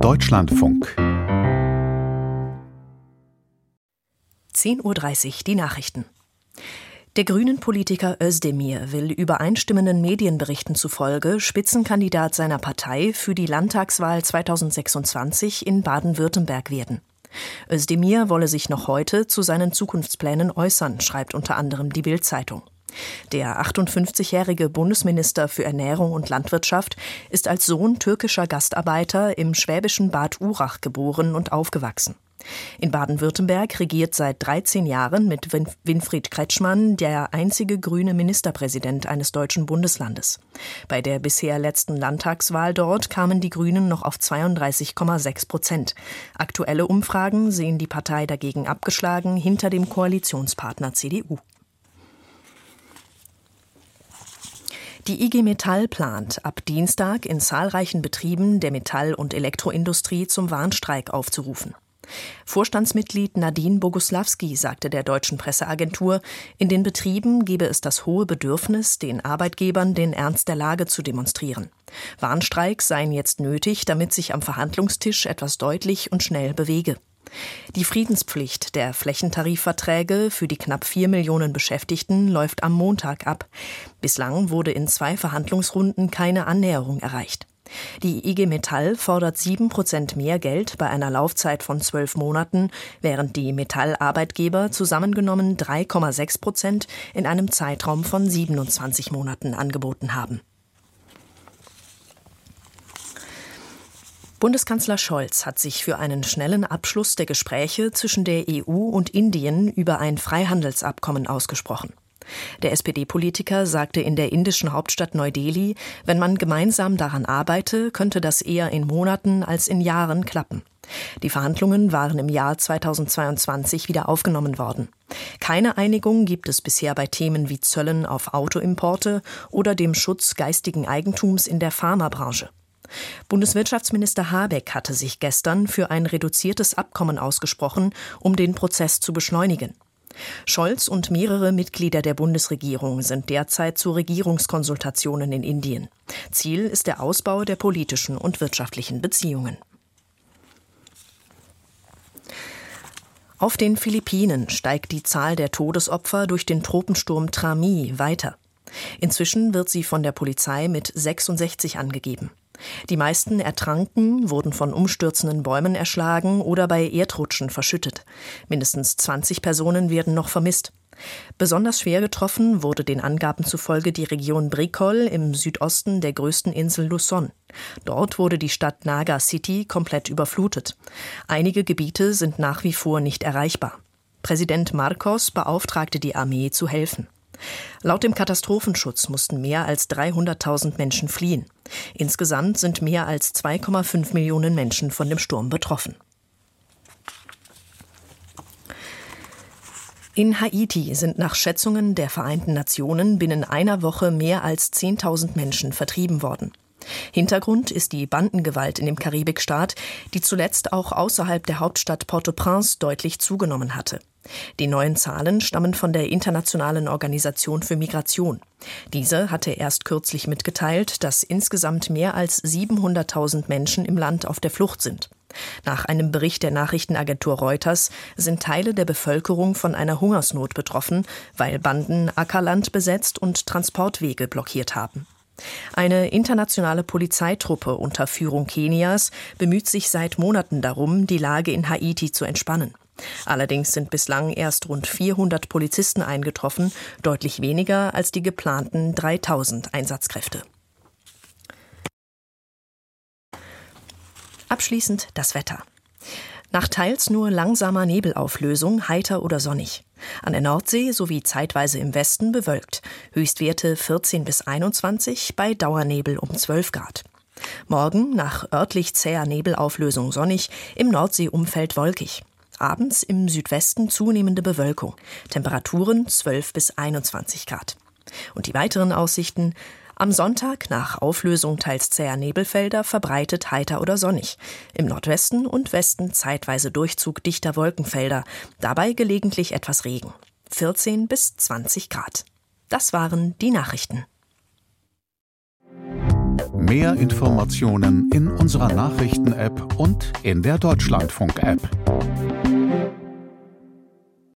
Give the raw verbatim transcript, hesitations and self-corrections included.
Deutschlandfunk. zehn Uhr dreißig, die Nachrichten. Der Grünen-Politiker Özdemir will übereinstimmenden Medienberichten zufolge Spitzenkandidat seiner Partei für die Landtagswahl zweitausendsechsundzwanzig in Baden-Württemberg werden. Özdemir wolle sich noch heute zu seinen Zukunftsplänen äußern, schreibt unter anderem die Bild-Zeitung. Der achtundfünfzigjährige Bundesminister für Ernährung und Landwirtschaft ist als Sohn türkischer Gastarbeiter im schwäbischen Bad Urach geboren und aufgewachsen. In Baden-Württemberg regiert seit dreizehn Jahren mit Winfried Kretschmann der einzige grüne Ministerpräsident eines deutschen Bundeslandes. Bei der bisher letzten Landtagswahl dort kamen die Grünen noch auf zweiunddreißig Komma sechs Prozent. Aktuelle Umfragen sehen die Partei dagegen abgeschlagen hinter dem Koalitionspartner C D U. Die I G Metall plant, ab Dienstag in zahlreichen Betrieben der Metall- und Elektroindustrie zum Warnstreik aufzurufen. Vorstandsmitglied Nadine Boguslawski sagte der deutschen Presseagentur, in den Betrieben gebe es das hohe Bedürfnis, den Arbeitgebern den Ernst der Lage zu demonstrieren. Warnstreiks seien jetzt nötig, damit sich am Verhandlungstisch etwas deutlich und schnell bewege. Die Friedenspflicht der Flächentarifverträge für die knapp vier Millionen Beschäftigten läuft am Montag ab. Bislang wurde in zwei Verhandlungsrunden keine Annäherung erreicht. Die I G Metall fordert sieben Prozent mehr Geld bei einer Laufzeit von zwölf Monaten, während die Metallarbeitgeber zusammengenommen drei Komma sechs Prozent in einem Zeitraum von siebenundzwanzig Monaten angeboten haben. Bundeskanzler Scholz hat sich für einen schnellen Abschluss der Gespräche zwischen der E U und Indien über ein Freihandelsabkommen ausgesprochen. Der S P D-Politiker sagte in der indischen Hauptstadt Neu-Delhi, wenn man gemeinsam daran arbeite, könnte das eher in Monaten als in Jahren klappen. Die Verhandlungen waren im Jahr zweitausendzweiundzwanzig wieder aufgenommen worden. Keine Einigung gibt es bisher bei Themen wie Zöllen auf Autoimporte oder dem Schutz geistigen Eigentums in der Pharmabranche. Bundeswirtschaftsminister Habeck hatte sich gestern für ein reduziertes Abkommen ausgesprochen, um den Prozess zu beschleunigen. Scholz und mehrere Mitglieder der Bundesregierung sind derzeit zu Regierungskonsultationen in Indien. Ziel ist der Ausbau der politischen und wirtschaftlichen Beziehungen. Auf den Philippinen steigt die Zahl der Todesopfer durch den Tropensturm Trami weiter. Inzwischen wird sie von der Polizei mit sechsundsechzig angegeben. Die meisten ertranken, wurden von umstürzenden Bäumen erschlagen oder bei Erdrutschen verschüttet. Mindestens zwanzig Personen werden noch vermisst. Besonders schwer getroffen wurde den Angaben zufolge die Region Bicol im Südosten der größten Insel Luzon. Dort wurde die Stadt Naga City komplett überflutet. Einige Gebiete sind nach wie vor nicht erreichbar. Präsident Marcos beauftragte die Armee zu helfen. Laut dem Katastrophenschutz mussten mehr als dreihunderttausend Menschen fliehen. Insgesamt sind mehr als zwei Komma fünf Millionen Menschen von dem Sturm betroffen. In Haiti sind nach Schätzungen der Vereinten Nationen binnen einer Woche mehr als zehntausend Menschen vertrieben worden. Hintergrund ist die Bandengewalt in dem Karibikstaat, die zuletzt auch außerhalb der Hauptstadt Port-au-Prince deutlich zugenommen hatte. Die neuen Zahlen stammen von der Internationalen Organisation für Migration. Diese hatte erst kürzlich mitgeteilt, dass insgesamt mehr als siebenhunderttausend Menschen im Land auf der Flucht sind. Nach einem Bericht der Nachrichtenagentur Reuters sind Teile der Bevölkerung von einer Hungersnot betroffen, weil Banden Ackerland besetzt und Transportwege blockiert haben. Eine internationale Polizeitruppe unter Führung Kenias bemüht sich seit Monaten darum, die Lage in Haiti zu entspannen. Allerdings sind bislang erst rund vierhundert Polizisten eingetroffen, deutlich weniger als die geplanten dreitausend Einsatzkräfte. Abschließend das Wetter. Nach teils nur langsamer Nebelauflösung heiter oder sonnig. An der Nordsee sowie zeitweise im Westen bewölkt. Höchstwerte vierzehn bis einundzwanzig, bei Dauernebel um zwölf Grad. Morgen nach örtlich zäher Nebelauflösung sonnig, im Nordseeumfeld wolkig. Abends im Südwesten zunehmende Bewölkung. Temperaturen zwölf bis einundzwanzig Grad. Und die weiteren Aussichten: am Sonntag nach Auflösung teils zäher Nebelfelder verbreitet heiter oder sonnig. Im Nordwesten und Westen zeitweise Durchzug dichter Wolkenfelder, dabei gelegentlich etwas Regen. vierzehn bis zwanzig Grad. Das waren die Nachrichten. Mehr Informationen in unserer Nachrichten-App und in der Deutschlandfunk-App.